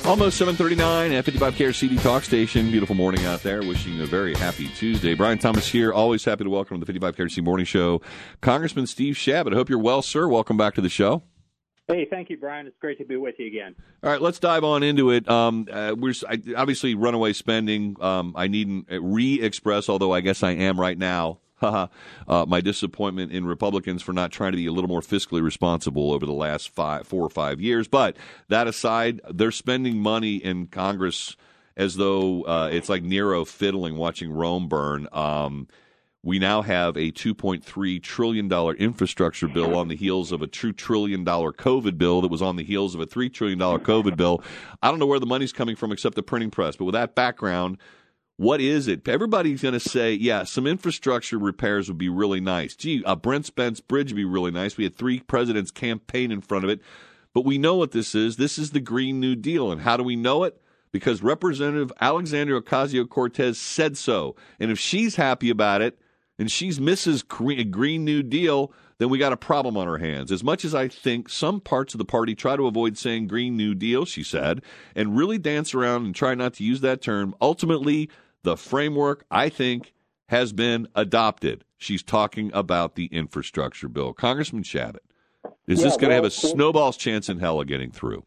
Almost 7:39 at 55 KRCD Talk Station. Beautiful morning out there. Wishing you a very happy Tuesday. Brian Thomas here. Always happy to welcome to the 55 KRCD Morning Show, Congressman Steve Chabot. I hope you're well, sir. Welcome back to the show. Hey, thank you, Brian. It's great to be with you again. All right, let's dive on into it. Obviously, runaway spending. I needn't re-express, although I guess I am right now, my disappointment in Republicans for not trying to be a little more fiscally responsible over the last 4 or 5 years. But that aside, they're spending money in Congress as though it's like Nero fiddling, watching Rome burn. We now have a $2.3 trillion infrastructure bill on the heels of a $2 trillion COVID bill that was on the heels of a $3 trillion COVID bill. I don't know where the money's coming from except the printing press. But with that background, what is it? Everybody's going to say, yeah, some infrastructure repairs would be really nice. Gee, Brent Spence Bridge would be really nice. We had 3 presidents campaign in front of it. But we know what this is. This is the Green New Deal. And how do we know it? Because Representative Alexandria Ocasio-Cortez said so. And if she's happy about it, and she's Mrs. Green New Deal, then we got a problem on our hands. As much as I think some parts of the party try to avoid saying Green New Deal, she said, and really dance around and try not to use that term, ultimately the framework, I think, has been adopted. She's talking about the infrastructure bill. Congressman Chabot, is this going to have a snowball's chance in hell of getting through?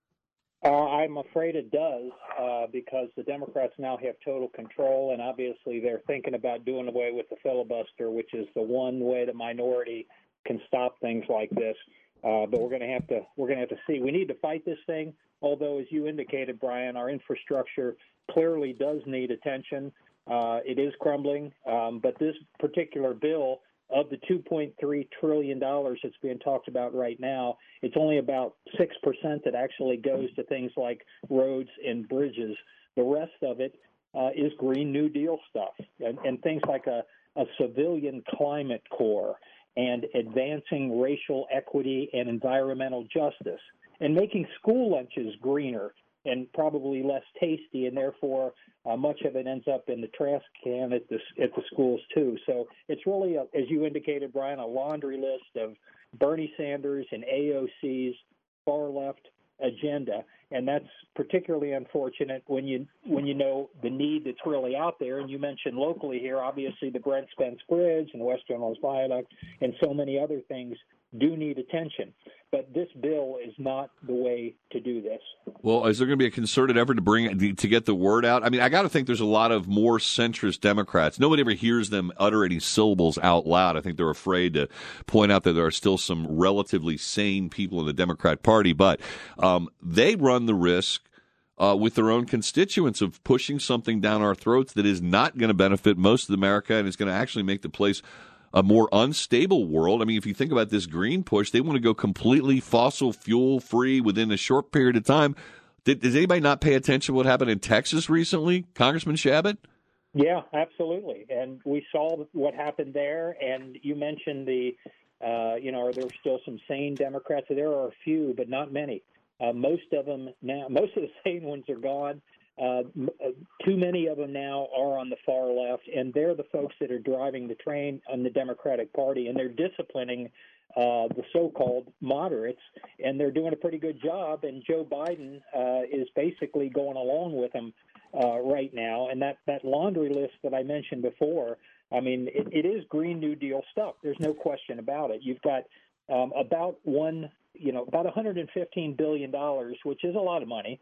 I'm afraid it does because the Democrats now have total control, and obviously they're thinking about doing away with the filibuster, which is the one way the minority can stop things like this. But we're going to have to see. We need to fight this thing. Although, as you indicated, Brian, our infrastructure clearly does need attention. It is crumbling, but this particular bill, of the $2.3 trillion that's being talked about right now, it's only about 6% that actually goes to things like roads and bridges. The rest of it is Green New Deal stuff and things like a civilian climate corps and advancing racial equity and environmental justice and making school lunches greener and probably less tasty, and therefore much of it ends up in the trash can at the schools too. So it's really, as you indicated, Brian, a laundry list of Bernie Sanders and AOC's far left agenda, and that's particularly unfortunate when you know the need that's really out there. And you mentioned locally here, obviously the Brent Spence Bridge and Western Hills Viaduct and so many other things do need attention. But this bill is not the way to do this. Well, is there going to be a concerted effort to get the word out? I mean, I got to think there's a lot of more centrist Democrats. Nobody ever hears them utter any syllables out loud. I think they're afraid to point out that there are still some relatively sane people in the Democrat Party, but they run the risk with their own constituents of pushing something down our throats that is not going to benefit most of America and is going to actually make the place a more unstable world. I mean, if you think about this green push, they want to go completely fossil fuel free within a short period of time. Does anybody not pay attention to what happened in Texas recently, Congressman Chabot? Yeah, absolutely. And we saw what happened there. And you mentioned are there still some sane Democrats? There are a few, but not many. Most of them now, most of the sane ones are gone. Too many of them now are on the far left, and they're the folks that are driving the train on the Democratic Party, and they're disciplining the so-called moderates, and they're doing a pretty good job, and Joe Biden is basically going along with them right now. And that laundry list that I mentioned before, I mean, it is Green New Deal stuff. There's no question about it. You've got about $115 billion, which is a lot of money.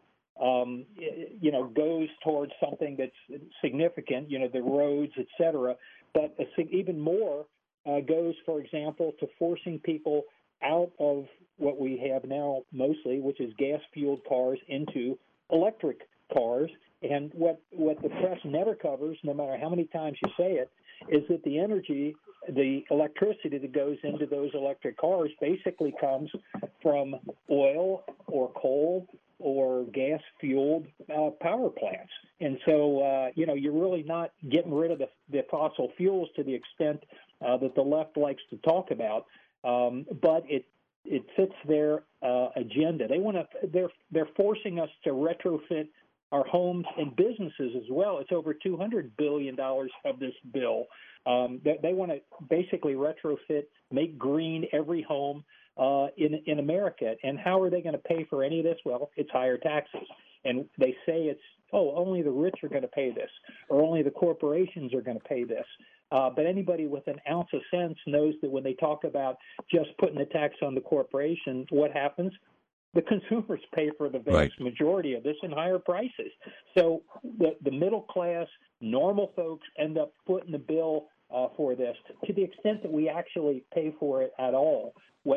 Goes towards something that's significant, the roads, et cetera. But even more goes, for example, to forcing people out of what we have now mostly, which is gas-fueled cars, into electric cars. And what the press never covers, no matter how many times you say it, is that the electricity that goes into those electric cars basically comes from oil or coal or gas-fueled power plants. And so, you're really not getting rid of the fossil fuels to the extent that the left likes to talk about, but it fits their agenda. They're forcing us to retrofit our homes and businesses as well. It's over $200 billion of this bill. They want to basically retrofit, make green every home in America. And how are they going to pay for any of this? Well, it's higher taxes. And they say only the rich are going to pay this, or only the corporations are going to pay this. But anybody with an ounce of sense knows that when they talk about just putting the tax on the corporations, what happens? The consumers pay for the vast majority of this in higher prices. So the middle class, normal folks end up footing the bill for this to the extent that we actually pay for it at all. What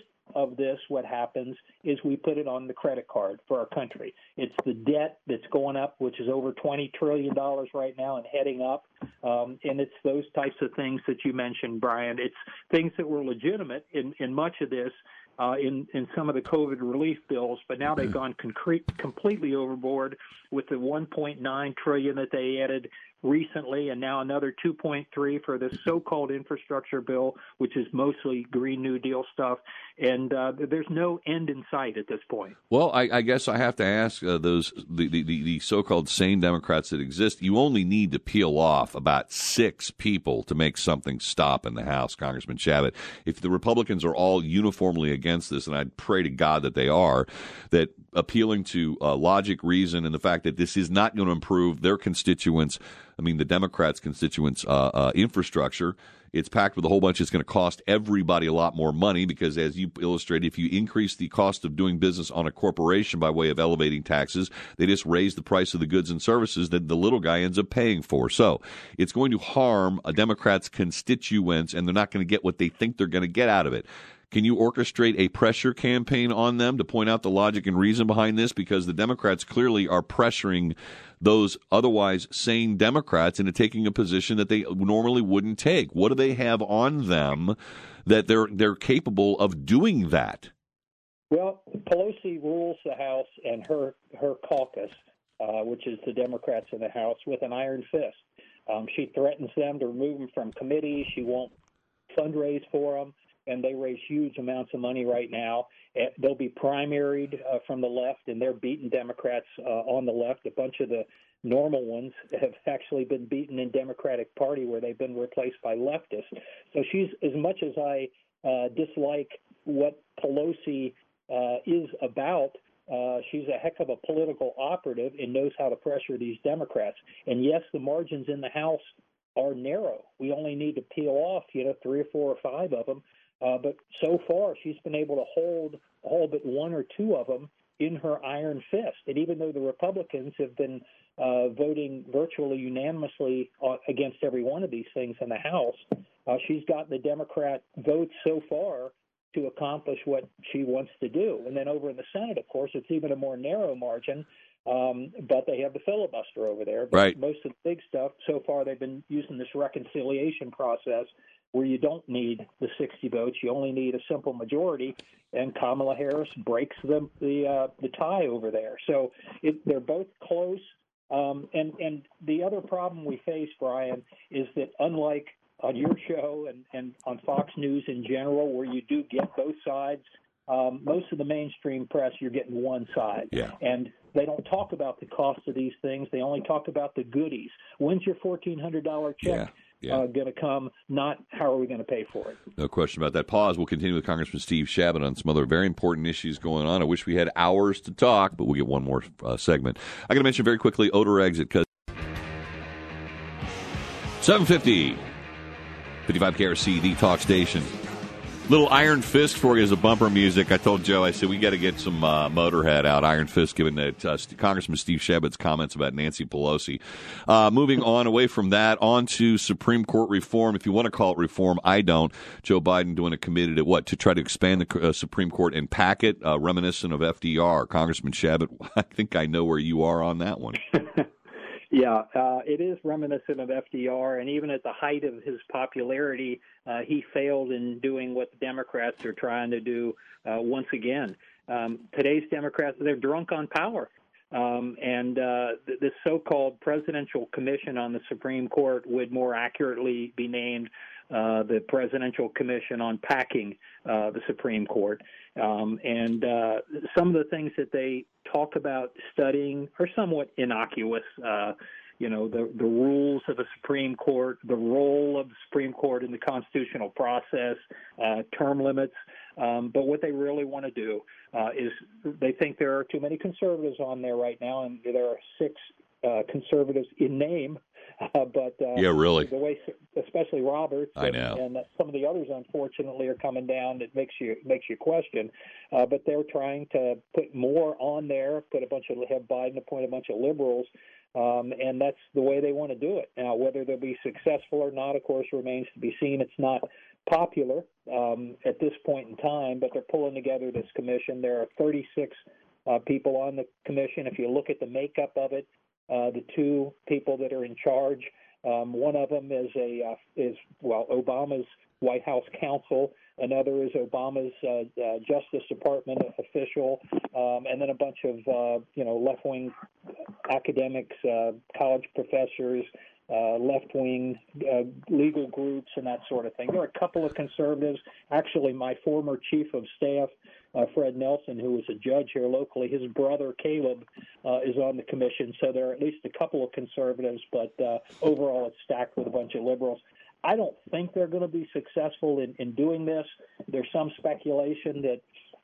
happens is we put it on the credit card for our country. It's the debt that's going up, which is over $20 trillion right now and heading up. And it's those types of things that you mentioned, Brian. It's things that were legitimate in much of this. In some of the COVID relief bills, but now they've gone completely overboard with the $1.9 trillion that they added recently, and now another $2.3 for this so-called infrastructure bill, which is mostly Green New Deal stuff. And there's no end in sight at this point. Well, I guess I have to ask the so-called sane Democrats that exist. You only need to peel off about 6 people to make something stop in the House, Congressman Chabot. If the Republicans are all uniformly against this, and I'd pray to God that they are, that appealing to logic, reason, and the fact that this is not going to improve their constituents, the Democrats' constituents' infrastructure. It's packed with a whole bunch. It's going to cost everybody a lot more money because, as you illustrated, if you increase the cost of doing business on a corporation by way of elevating taxes, they just raise the price of the goods and services that the little guy ends up paying for. So it's going to harm a Democrat's constituents, and they're not going to get what they think they're going to get out of it. Can you orchestrate a pressure campaign on them to point out the logic and reason behind this? Because the Democrats clearly are pressuring those otherwise sane Democrats into taking a position that they normally wouldn't take. What do they have on them that they're capable of doing that? Well, Pelosi rules the House and her caucus, which is the Democrats in the House, with an iron fist. She threatens them to remove them from committees. She won't fundraise for them. And they raise huge amounts of money right now. They'll be primaried from the left, and they're beating Democrats on the left. A bunch of the normal ones have actually been beaten in Democratic Party where they've been replaced by leftists. So she's, as much as I dislike what Pelosi is about, she's a heck of a political operative and knows how to pressure these Democrats. And yes, the margins in the House are narrow. We only need to peel off, 3 or 4 or 5 of them. But so far, she's been able to hold all but 1 or 2 of them in her iron fist. And even though the Republicans have been voting virtually unanimously against every one of these things in the House, she's got the Democrat votes so far to accomplish what she wants to do. And then over in the Senate, of course, it's even a more narrow margin. But they have the filibuster over there. But right. Most of the big stuff, so far they've been using this reconciliation process where you don't need the 60 votes. You only need a simple majority, and Kamala Harris breaks the tie over there. So they're both close. And the other problem we face, Brian, is that unlike on your show and on Fox News in general, where you do get both sides, most of the mainstream press, you're getting one side. Yeah. And they don't talk about the cost of these things. They only talk about the goodies. When's your $1,400 check going to come? Not how are we going to pay for it? No question about that. Pause. We'll continue with Congressman Steve Chabot on some other very important issues going on. I wish we had hours to talk, but we'll get one more segment. I got to mention very quickly Odor Exit, because 750, 55 KRC, the talk station. Little Iron Fist for you as a bumper music. I told Joe, I said, we got to get some Motorhead out. Iron Fist, given that Congressman Steve Chabot's comments about Nancy Pelosi. Moving on away from that, on to Supreme Court reform. If you want to call it reform, I don't. Joe Biden doing a committed at what? To try to expand the Supreme Court and pack it, reminiscent of FDR. Congressman Chabot, I think I know where you are on that one. Yeah, it is reminiscent of FDR, and even at the height of his popularity, he failed in doing what the Democrats are trying to do once again. Today's Democrats, they're drunk on power. And this so-called Presidential Commission on the Supreme Court would more accurately be named the Presidential Commission on Packing the Supreme Court. And some of the things that they talk about studying are somewhat innocuous. The rules of the Supreme Court, the role of the Supreme Court in the constitutional process, term limits. But what they really want to do is they think there are too many conservatives on there right now, and there are 6 conservatives in name. Yeah, really. The way, especially Roberts, I know. and some of the others, unfortunately, are coming down. It makes you question. But they're trying to put more on there, have Biden appoint a bunch of liberals. And that's the way they want to do it. Now, whether they'll be successful or not, of course, remains to be seen. It's not popular at this point in time, but they're pulling together this commission. There are 36 people on the commission. If you look at the makeup of it, the 2 people that are in charge, one of them is Obama's White House counsel. Another is Obama's Justice Department official, and then a bunch of left-wing academics, college professors, left-wing legal groups, and that sort of thing. There are a couple of conservatives. Actually, my former chief of staff, Fred Nelson, who was a judge here locally, his brother Caleb is on the commission. So there are at least a couple of conservatives, but overall it's stacked with a bunch of liberals. I don't think they're going to be successful in doing this. There's some speculation that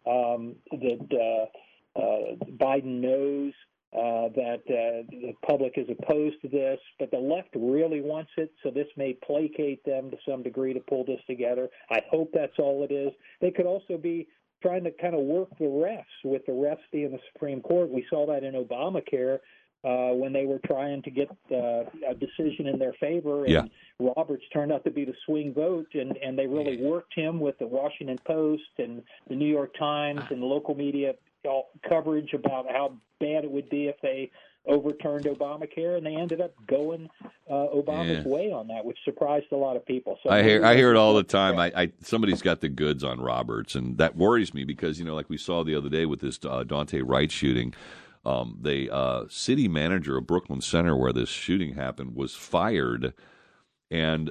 Biden knows that the public is opposed to this, but the left really wants it, so this may placate them to some degree to pull this together. I hope that's all it is. They could also be trying to kind of work the refs, with the refs being the Supreme Court. We saw that in Obamacare when they were trying to get a decision in their favor, and Roberts turned out to be the swing vote, and they really worked him with the Washington Post and the New York Times and the local media coverage about how bad it would be if they overturned Obamacare, and they ended up going Obama's way on that, which surprised a lot of people. So I hear it all the time. Somebody's got the goods on Roberts, and that worries me because, like we saw the other day with this Daunte Wright shooting, the city manager of Brooklyn Center, where this shooting happened, was fired. And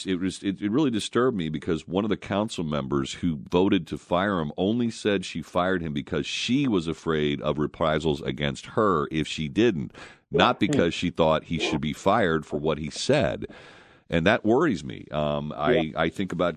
it really disturbed me because one of the council members who voted to fire him only said she fired him because she was afraid of reprisals against her if she didn't, not because she thought he should be fired for what he said. And that worries me. I think about,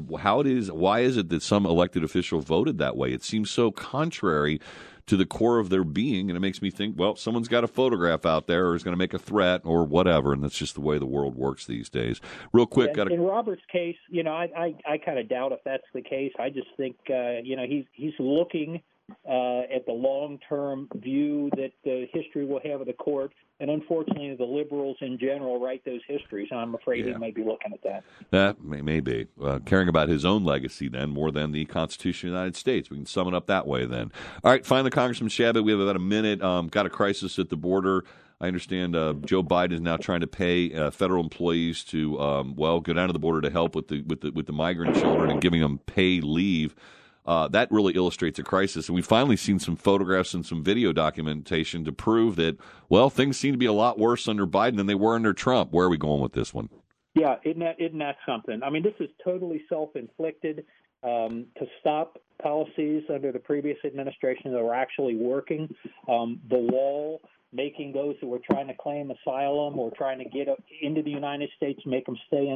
why is it that some elected official voted that way? It seems so contrary to the core of their being, and it makes me think, well, someone's got a photograph out there or is going to make a threat or whatever, and that's just the way the world works these days. Real quick. In Robert's case, I kind of doubt if that's the case. I just think, he's looking at the long-term view that the history will have of the court, and unfortunately the liberals in general write those histories, and I'm afraid he may be looking at that. That may be. Caring about his own legacy then more than the Constitution of the United States. We can sum it up that way then. All right, finally, Congressman Chabot, we have about a minute. Got a crisis at the border. I understand Joe Biden is now trying to pay federal employees to, go down to the border to help with the migrant children and giving them paid leave. That really illustrates a crisis. And we've finally seen some photographs and some video documentation to prove that, things seem to be a lot worse under Biden than they were under Trump. Where are we going with this one? Yeah, isn't that something? I mean, this is totally self-inflicted. To stop policies under the previous administration that were actually working. The wall, making those who were trying to claim asylum or trying to get into the United States, make them stay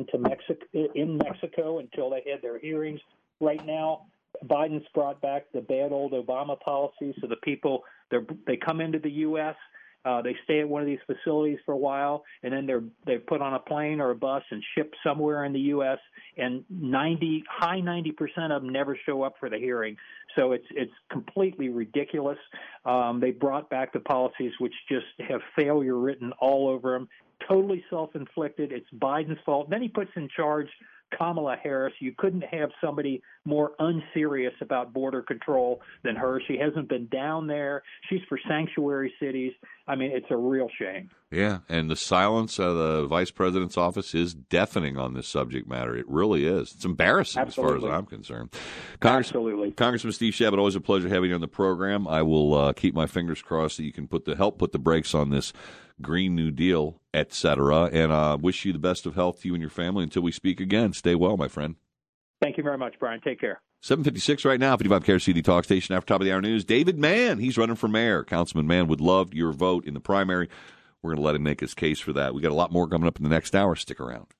in Mexico until they had their hearings. Right now, Biden's brought back the bad old Obama policy, so the people, they come into the U.S., they stay at one of these facilities for a while, and then they're put on a plane or a bus and shipped somewhere in the U.S., and high 90% of them never show up for the hearing. So it's completely ridiculous. They brought back the policies which just have failure written all over them. Totally self-inflicted. It's Biden's fault. Then he puts in charge Kamala Harris. You couldn't have somebody more unserious about border control than her. She hasn't been down there. She's for sanctuary cities. I mean, it's a real shame. Yeah, and the silence of the vice president's office is deafening on this subject matter. It really is. It's embarrassing as far as I'm concerned. Absolutely. Congressman Steve Chabot, always a pleasure having you on the program. I will keep my fingers crossed that you can help put the brakes on this Green New Deal, etc. And wish you the best of health to you and your family until we speak again. Stay well, my friend. Thank you very much, Brian. Take care. 7:56 right now, 55 KRCD Talk Station. After top of the hour news, David Mann, he's running for mayor. Councilman Mann would love your vote in the primary. We're going to let him make his case for that. We got a lot more coming up in the next hour. Stick around.